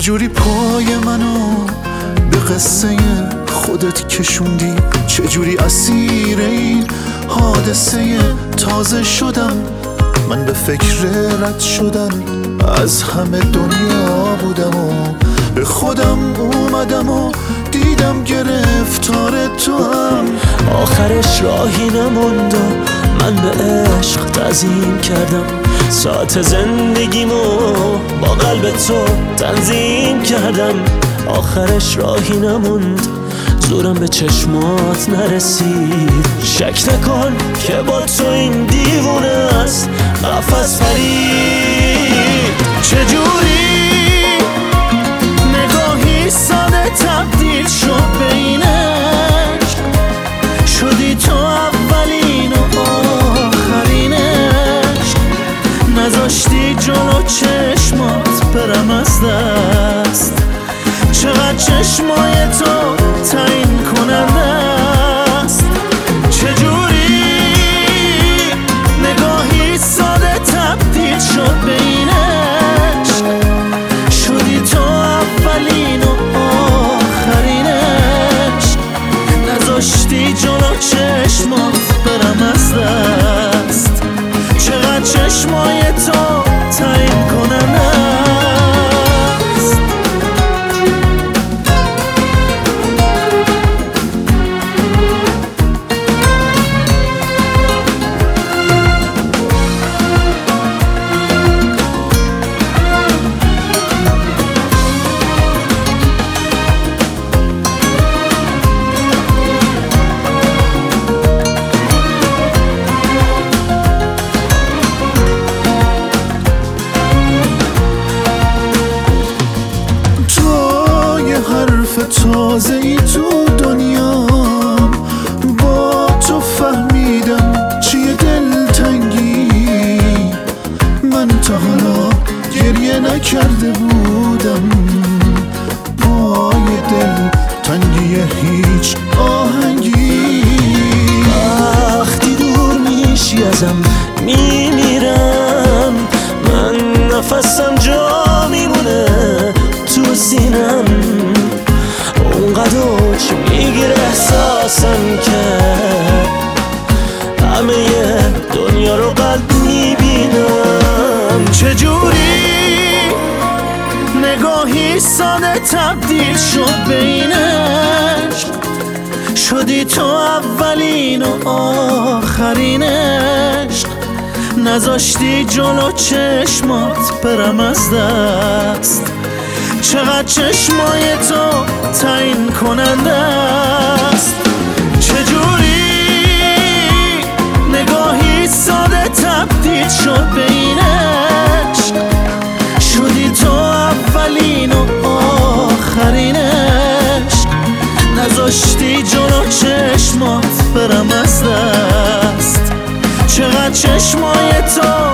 چجوری پای منو به قصه خودت کشوندی، چجوری اسیر این حادثه تازه شدم. من به فکر رد شدن از همه دنیا بودم و به خودم اومدم و دیدم گرفتار تو هم. آخرش راهی نموند و من به عشق تعظیم کردم، ساعت زندگیمو با قلب تو تنظیم کردم. آخرش راهی نموند، زورم به چشمات نرسید. شک نکن که با تو این دیوونه است قفس فرید. چجوری نگاهی ساده تبدیل شد به این عشق، شدی تو اولین و آخرین عشق. نذاشتی جلو چشمات برم از دست، چقدر چشمای تو تعیین کننده است. چجوری نگاهی ساده تبدیل شد به این عشق، شدی تو اولین و آخرین عشق. نذاشتی جلو چشمات برم از دست، چقدر چشمای تو تعیین کننده است. تازه ای تو دنیا با تو فهمیدم چیه دلتنگی. من تا حالا گریه نکرده بودم پای دل تنگی هیچ آهنگی. وقتی دور میشی ازم میمیرم، من نفسم جا میمونه تو سینم. اونقدر اوج میگیره احساسم که همه دنیا رو قلب میبینم. چجوری نگاهی ساده تبدیل شد به این عشق، شدی تو اولین و آخرین عشق. نذاشتی جلو چشمات برم از دست، چقدر چشمای تو تعیین کننده است. چجوری نگاهی ساده تبدیل شد به این عشق، شدی تو اولین و آخرین عشق. نذاشتی جلو چشمات برم از دست، چقدر چشمای تو